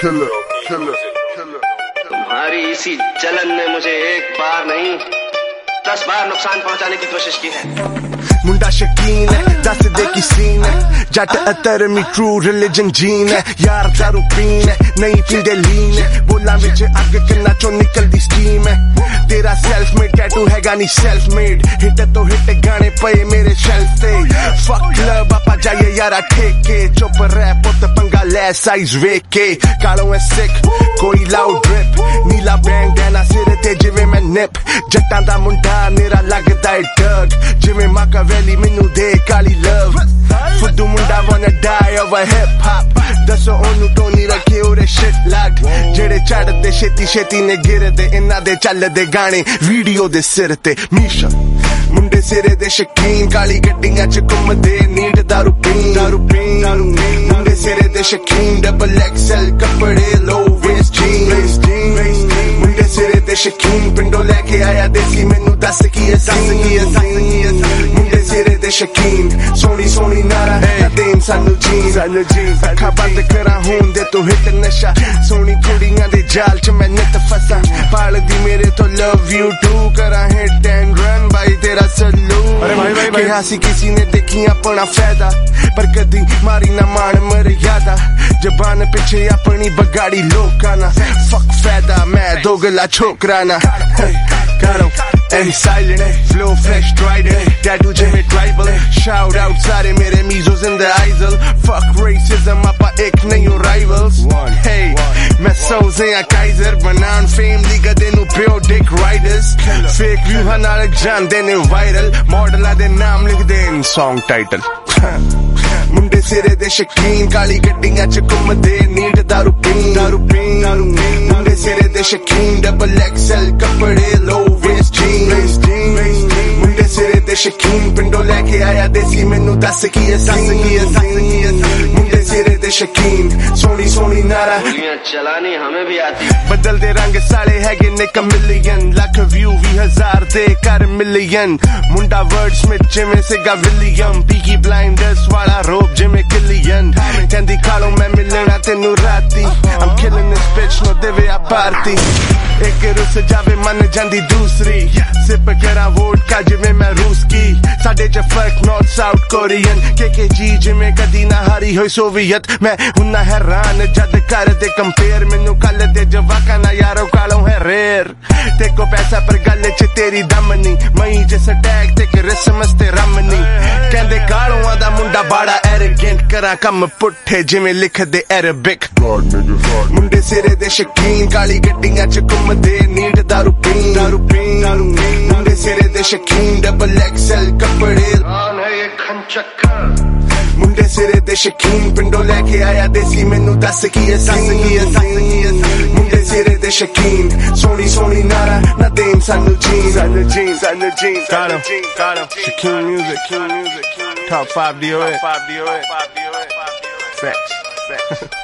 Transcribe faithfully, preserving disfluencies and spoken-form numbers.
killer, killer, killer. तुम्हारी इसी जलन ने मुझे एक बार नहीं दस बार नुकसान पहुंचाने की कोशिश की है। मुंडा शकीन है दस दे की सीन है जट अतर मी ट्रू रिलीजन जीन है यार दारू पीन है नहीं पींदे लीन है बोला विच अग किन्ना चो निकलदी स्कीम है तेरा सेल्फ मेड टैटू हैगा नी सेल्फ मेड हिट तो हिट गाने पए मेरे शेल्फ ते फक क्लब आपा जाइए यारा ठेके चुप रह पुत पंगा ले साइज वेख के कालो है सिक कोई लाउड ड्रिप नीला बैंडना सिर ते जिवें मैं निप जट्टां दा मुंडा मेरा लगदा है डग जिवें माका वैली मैनू दे काली लव फुद्दू मुंडा wanna die over hip hop दसो ओनू टोनी रखे ओरे shit लग जेड़े चढ़दे छेती छेती ने गिरदे इन्हां दे चलदे गाने वीडियो दे सिर ते मीशा मुंडे सिरे दे शकीन काली गड्डियां च घुमदे नीड दारू पीन दारू पीन मुंडे सिरे दे शकीन डबल एक्सएल कपड़े लो वेस्ट जीन मुंडे सिरे दे शकीन पिंडो लेके आया देसी मैनू दस की है दस की है दस की है मुंडे सिरे दे शकीन सोनी सोनी नारा देन सानू जीन सानू जीन अखा बंद करा होंदे तो हिट नशा सोनी कुड़ियां दे जाल च मैं नित फसा पाल दी मेरे तो लव यू टू करा हिट एंड रन भाई तेरा सलूट अरे भाई भाई भाई हासी किसी ने देखी अपना फायदा पर कदी मारी ना मान मर्यादा जबान पिछे अपनी बगाड़ी लोका ना फक फायदा मैं दोगला छोकरा ना करो Hey, silent, flow fresh, trident, tattoo Jimmy tribal. Shout out सारे मेरे मीजोस in the isle. Fuck racism, आपा एक नहीं हो rivals. Hey, मैं सोचे या काइजर बनान fame लीगा देनु pure dick riders. Fake view हनालक जान देने viral. Model आदे नाम लिख दे in song title. मुंडे सिरे दे शकीन काली गड्डियां च घुमदे नीड दारू पीन दारू पीन मुंडे सिरे दे शकीन डबल एक्सएल कपड़े लो वेस्ट जीन मुंडे सिरे दे शकीन पिंडो लेके आया देसी मैनू दस की है दस की है दस की है मुंडे सिरे दे शकीन सोनी सोनी नारा गोलियां चलानी हमें भी आती बदल दे रंग साले हैगे निक मिलियन लख व्यू भी हजार दे कर मिलियन मुंडा वर्ड्समिथ जिवें सिगा विलियम पीकी ब्लाइंडर्स वाला रोब जिवें किलियन कहंदी कालो मैं मिलना तेनू राती I'm killing this bitch no देवे आ पार्टी एक रुस जावे मन जांदी दूसरी सिप करा वोडका जिवें मैं रूस की साडे च फर्क नॉर्थ साउथ कोरियन के के जी जिवें कदी ना हारी होई सोवियत मैं हुन्ना हैरान जद कर दे कंपेयर मैनू कल दे जवाका ना यारो कालो है रेर ते को पैसा पर गल च तेरी दम नहीं मई जिस टैग ते क्रिसमस ते रमनी कहंदे कालों दा मुंडा बड़ा एरोगेंट करा कम पुट्ठे जिवें लिख दे अरबिक मुंडे सिरे दे शकीन काली गड्डियां च घुमदे नीड दारू पीन दारू पीन मुंडे सिरे दे शकीन डबल एक्सएल कपड़े कौन है ये खंचक्कर मुंडे सिरे दे शकीन पिंडो लेके आया देसी मैनू दस की है दस की है दस की है मुंडे सिरे दे शकीन सोनी सोनी नारा ना देन सानू जीन सानू जीन सानू जीन सानू जीन सानू Shakeem music Shakeem music top five D O A top five D O A Facts Facts